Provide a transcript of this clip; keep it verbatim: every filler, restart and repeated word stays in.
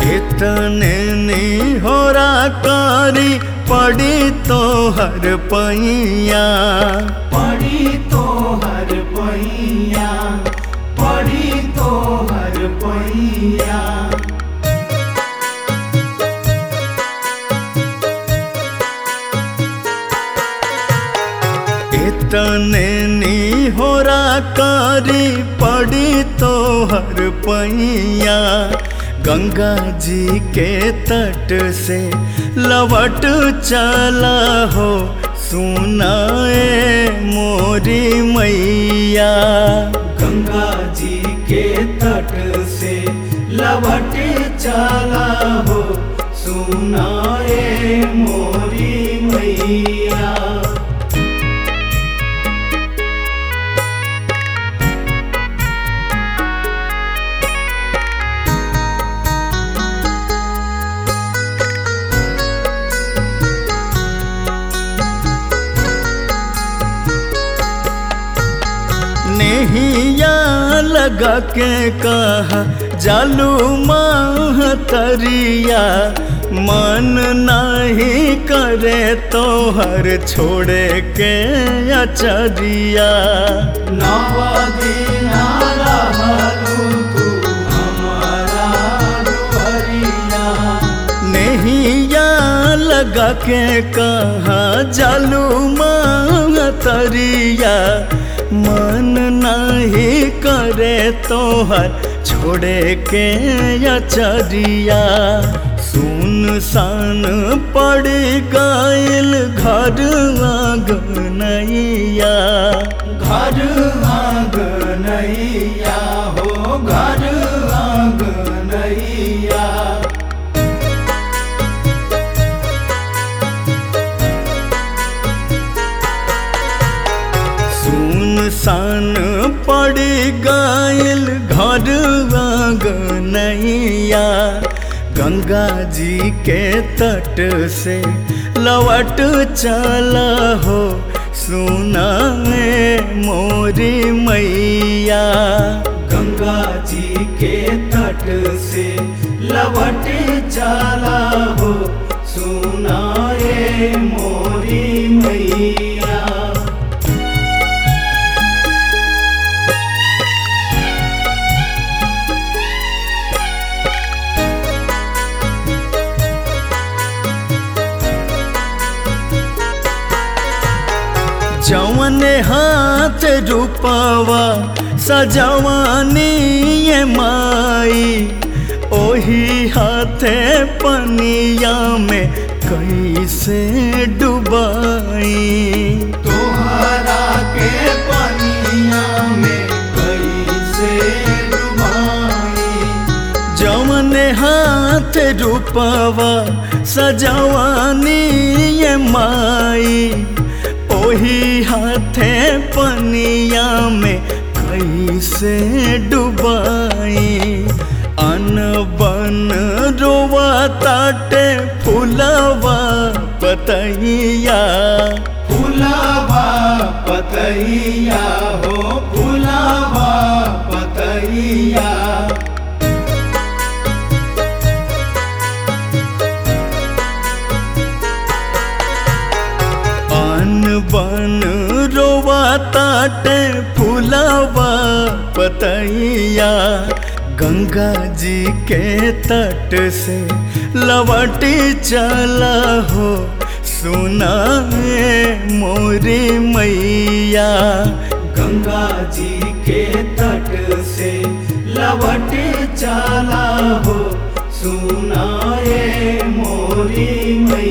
इतने निहोरा कारी पड़ी तो हर पैया, पड़ी तो हर पैया, पड़ी तो हर पैया। इतने निहोरा कारी पड़ी तो हर पैया, गंगा जी के तट से लवट चला हो सुनाए मोरी मैया। गंगा जी के तट से लवट चला हो सुनाए मोरी मैया। नेहिया लगा के कहा जालू महतरिया, मन नहीं करे तो हर छोड़े के अचरिया। नवा दिन रहलू तू हमारा दुआरिया। नेहिया लगा के कहा जालू महतरिया, मन नहीं करे तो हर छोड़े के अचरिया। सुनसान पड़ गइल घर आंगनैया, घर आंगनैया हो घर आंगनैया। सुनसान पड़ गइल घर आंगनैया, गंगा जी के तट से लवट चला हो सुनाए मोरी मैया। गंगा जी के तट से लवट चला हो सुनाए मोरी मैया। जवन हाथ रूपवा सजवानी ये माई, ओही हाथे पनिया में कैसे डुबाई। तोहरा के पनिया में कैसे डुबाई। जवन हाथ रूपवा सजवानी ये माई, ओही हाथे पनिया में कैसे डुबाई। अन बन रोवा ताटे फुलवा पतैया, फुलवा पतैया हो फुलवा पतैया। बन रोवा ताटे फुलवा पतैया, गंगा जी के तट से लवटी चला हो सुनाए मोरी मैया। गंगा जी के तट से लवट चला हो सुनाए मोरी मैया।